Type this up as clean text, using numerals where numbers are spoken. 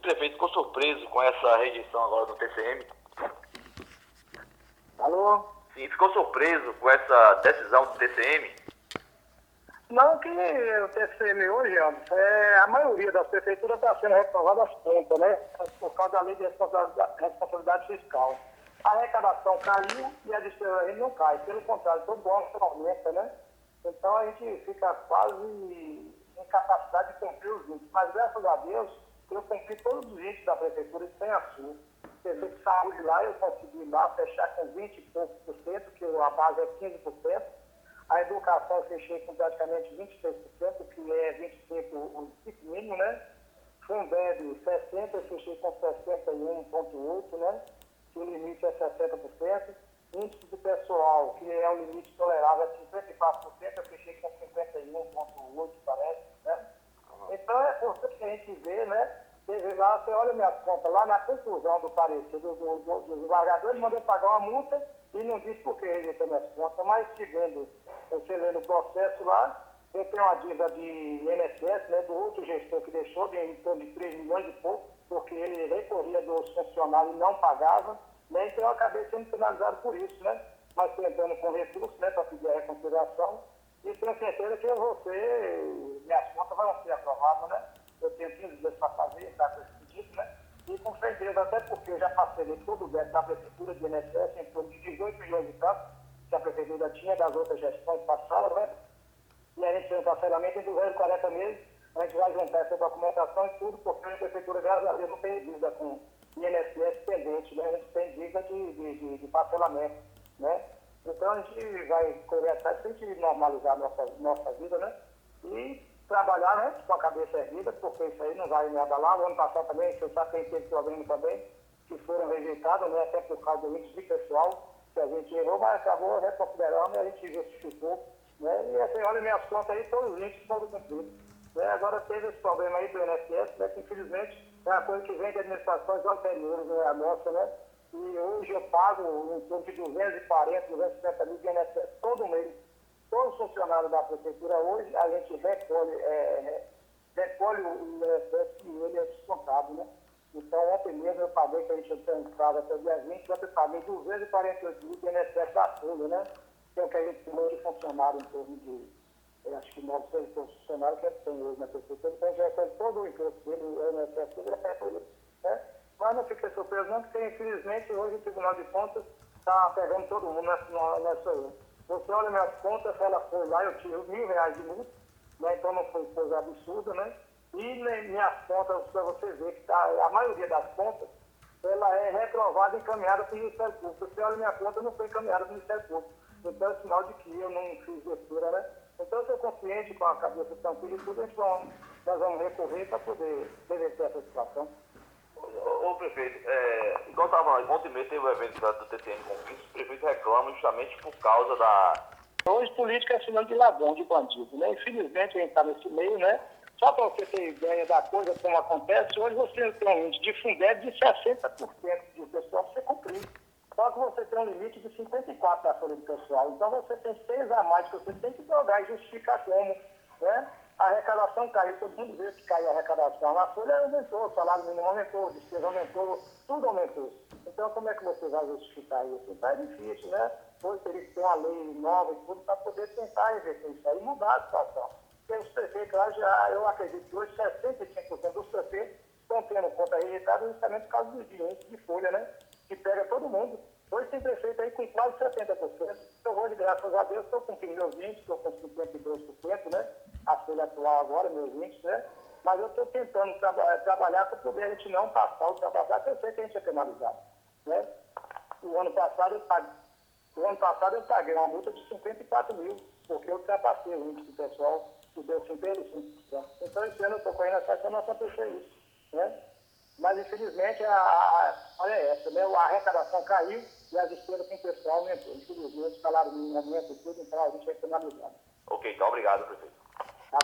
prefeito ficou surpreso com essa rejeição agora do TCM? Alô? Sim, ficou surpreso com essa decisão do TCM? Não, que o TCM hoje, Anderson, a maioria das prefeituras está sendo reprovada as contas, né? Por causa da lei de responsabilidade fiscal. A arrecadação caiu e a despesa não cai. Pelo contrário, todo ano aumenta, né? Então a gente fica quase incapacidade de cumprir os índices. Mas graças a Deus, eu cumpri todos os índices da prefeitura sem açúcar. Serviço de saúde lá, eu consegui lá fechar com 20 e poucos por cento, que a base é 15%. A educação eu fechei com praticamente 26%, que é 25% o mínimo, né? Fundeb 60%, eu fechei com 61,8%, né? Que o limite é 60%. Índice de pessoal, que é o limite tolerável, é 54%, eu fechei com 51,8%, parece, né? Então é importante que a gente vê, né? Lá, você olha minhas contas, lá na conclusão do parecer dos desembargadores, mandou pagar uma multa e não disse por que rejeitou minhas contas, mas segundo, você lê no processo lá, eu tenho uma dívida de INSS, né, do outro gestor que deixou, em torno de 3 milhões e pouco, porque ele recorria dos funcionários e não pagava, né, então eu acabei sendo penalizado por isso, né, mas tentando com recurso, né, para pedir a reconciliação, e tenho certeza que minhas contas vão ser aprovadas, né. Eu tenho 15 dias para fazer, está com esse pedido, né? E com certeza, até porque eu já passei todo o débito da prefeitura de INSS em torno de 18 milhões de tanto, que a prefeitura tinha das outras gestões passadas, né? E a gente tem um parcelamento em 240 meses, a gente vai juntar essa documentação e tudo, porque a prefeitura, graças a Deus, não tem dívida com INSS pendente, né? A gente tem dívida de parcelamento, né? Então a gente vai correr atrás para a gente normalizar a nossa vida, né? E trabalhar, né, com a cabeça erguida, porque isso aí não vai me abalar. O ano passado também, você sabe que a gente teve problema também, que foram rejeitados, né, até por causa do índice de pessoal, que a gente errou, mas acabou reconsiderando e a gente justificou, né, e assim, olha minhas contas aí, todos os índices foram cumpridos. Né, agora teve esse problema aí do INSS, né, que infelizmente é uma coisa que vem de administrações anteriores, né, a nossa, né, e hoje eu pago em torno de 240, 250 mil de INSS todo mês. Todos os funcionários da prefeitura hoje, a gente recolhe o INSS e ele é descontado, né? Então, ontem mesmo eu paguei, que a gente tem entrado até o dia 20, ontem eu paguei 248 mil de INSS da Folha, né? Que é o que a gente tem de funcionário em torno de, acho que 900 funcionários que tem hoje na prefeitura. Então, a gente recolhe todo o imposto dele, o INSS, tudo é recolhido, né? Mas não fiquei surpreso não, porque infelizmente hoje o Tribunal de Contas está pegando todo mundo nessa aí. Você olha minhas contas, ela foi lá, eu tive R$1.000 de multa, né? Então não foi coisa absurda, né? E minhas contas, para você ver que a maioria das contas, ela é reprovada e encaminhada para o Ministério Público. Você olha minha conta, não foi encaminhada para o Ministério Público. Então é sinal de que eu não fiz besteira, né? Então eu sou consciente, com a cabeça tranquila e tudo, nós vamos recorrer para poder reverter essa situação. Ô prefeito, igual estava falando, ontem mesmo teve o evento do TCM com isso, os prefeitos reclamam justamente por causa da... Hoje política é sinal de ladrão, de bandido, né? Infelizmente a gente está nesse meio, né? Só para você ter ideia da coisa como acontece, hoje você tem um índice de Fundeb de 60% de pessoal para você cumprir. Só que você tem um limite de 54% da folha de pessoal. Então você tem 6 a mais que você tem que jogar e justificar como, né? A arrecadação caiu, todo mundo vê que caiu a arrecadação. A folha aumentou, o salário mínimo aumentou, a despesa aumentou, tudo aumentou. Então, como é que você vai justificar isso? Então, é difícil, né? Hoje teria que ter uma lei nova e tudo para poder tentar reverter isso aí e mudar a situação. Porque os prefeitos lá, eu acredito que hoje 65% dos prefeitos estão tendo conta rejeitada justamente por causa dos direitos de folha, né? Que pega todo mundo. Hoje tem prefeito aí com quase 70%. Então, hoje, graças a Deus, estou cumprindo meus 20%, estou com 52%, né? A folha atual agora, meus 20%, né? Mas eu estou tentando trabalhar para poder a gente não passar o ultrapassar, porque eu sei que a gente é penalizado, né? O ano passado eu paguei uma multa de 54 mil, porque eu ultrapassei o índice pessoal que deu 55%. Então, esse ano eu estou correndo atrás para não acontecer isso, né? Mas, infelizmente, olha essa, né? A arrecadação caiu e as despesas com o pessoal aumentou. Infelizmente, o salário mínimo aumenta e tudo, então a gente é penalizado. Ok, então obrigado, prefeito.